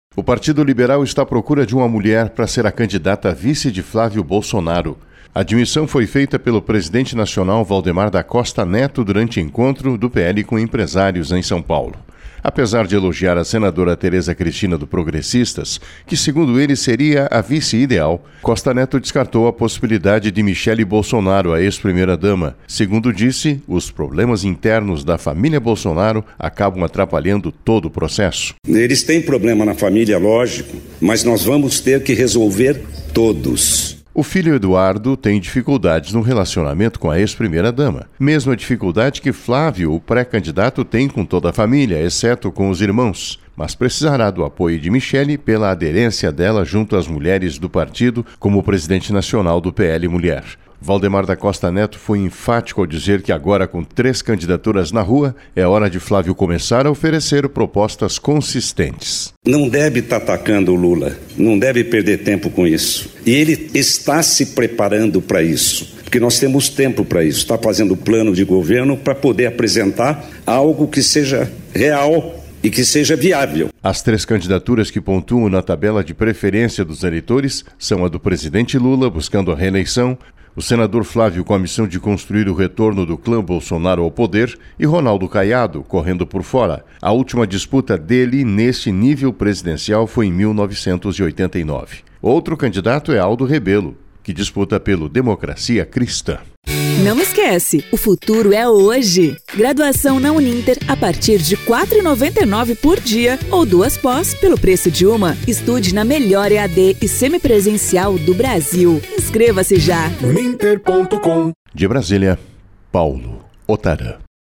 O Partido Liberal está à procura de uma mulher para ser a candidata a vice de Flávio Bolsonaro. A admissão foi feita pelo presidente nacional Valdemar da Costa Neto durante encontro do PL com empresários em São Paulo. Apesar de elogiar a senadora Tereza Cristina do Progressistas, que segundo ele seria a vice ideal, Costa Neto descartou a possibilidade de Michele Bolsonaro, a ex-primeira-dama. Segundo disse, os problemas internos da família Bolsonaro acabam atrapalhando todo o processo. Eles têm problema na família, lógico, mas nós vamos ter que resolver todos. O filho Eduardo tem dificuldades no relacionamento com a ex-primeira-dama. Mesma dificuldade que Flávio, o pré-candidato, tem com toda a família, exceto com os irmãos. Mas precisará do apoio de Michele pela aderência dela junto às mulheres do partido como presidente nacional do PL Mulher. Valdemar da Costa Neto foi enfático ao dizer que agora, com 3 candidaturas na rua, é hora de Flávio começar a oferecer propostas consistentes. Não deve estar atacando o Lula, não deve perder tempo com isso. E ele está se preparando para isso, porque nós temos tempo para isso. Está fazendo plano de governo para poder apresentar algo que seja real e que seja viável. As 3 candidaturas que pontuam na tabela de preferência dos eleitores são a do presidente Lula, buscando a reeleição, o senador Flávio com a missão de construir o retorno do clã Bolsonaro ao poder e Ronaldo Caiado correndo por fora. A última disputa dele neste nível presidencial foi em 1989. Outro candidato é Aldo Rebelo, que disputa pelo Democracia Cristã. Não esquece, o futuro é hoje. Graduação na Uninter a partir de R$ 4,99 por dia ou 2 pós pelo preço de uma. Estude na melhor EAD e semipresencial do Brasil. Inscreva-se já. Uninter.com. De Brasília, Paulo Otarã.